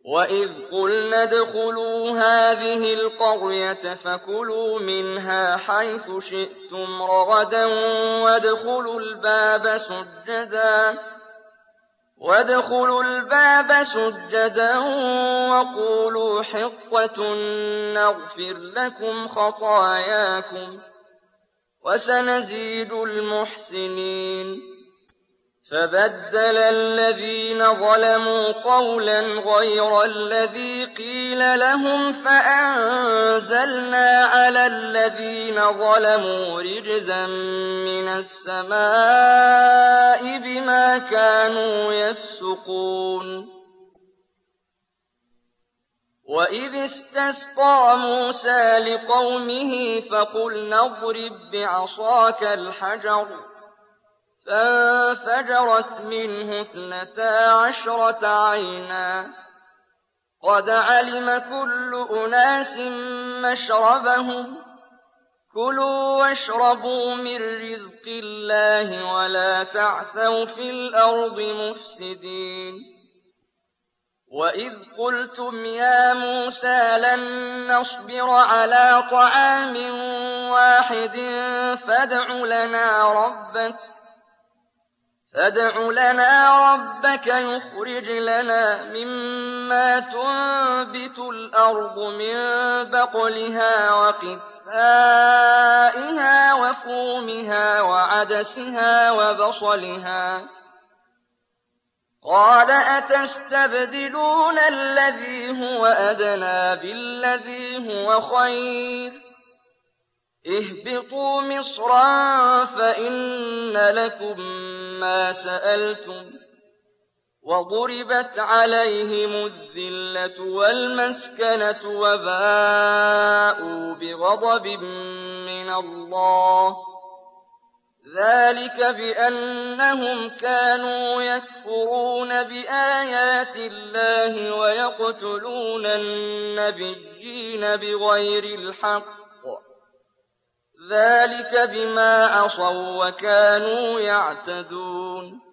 وَإِذْ قُلْنَا ادْخُلُوا هَٰذِهِ الْقَرْيَةَ فَكُلُوا مِنْهَا حَيْثُ شِئْتُمْ رَغَدًا وَادْخُلُوا الْبَابَ سُجَّدًا وَقُولُوا حِطَّةٌ نَّغْفِرْ لَكُمْ خَطَايَاكُمْ وَسَنَزِيدُ الْمُحْسِنِينَ فَبَدَّلَ الَّذِينَ ظَلَمُوا قَوْلًا غَيْرَ الَّذِي قِيلَ لَهُمْ فَأَنزَلْنَا عَلَى الَّذِينَ ظَلَمُوا رِجْزًا مِّنَ السَّمَاءِ بِمَا كَانُوا يَفْسُقُونَ وَإِذِ اسْتَسْقَىٰ مُوسَىٰ لِقَوْمِهِ فَقُلْنَا اضْرِب بِّعَصَاكَ الْحَجَرَ فَانفَجَرَتْ مِنْهُ 12 عَيْنًا ۖ قَدْ عَلِمَ كُلُّ أُنَاسٍ مَّشْرَبَهُمْ ۖ كُلُوا وَاشْرَبُوا مِن رِّزْقِ اللَّهِ وَلَا تَعْثَوْا فِي الْأَرْضِ مُفْسِدِينَ وَإِذْ قُلْتُمْ يَا مُوسَىٰ لَن نَّصْبِرَ عَلَىٰ طَعَامٍ وَاحِدٍ فادع لنا ربك يخرج لنا مما تنبت الأرض من بقلها وقثائها وفومها وعدسها وبصلها قال أتستبدلون الذي هو أدنى بالذي هو خير اهبطوا مصرا فإن لكم ما سألتم وضربت عليهم الذلة والمسكنة وباءوا بغضب من الله ذلك بأنهم كانوا يكفرون بآيات الله ويقتلون النبيين بغير الحق ذلك بما عصوا وكانوا يعتدون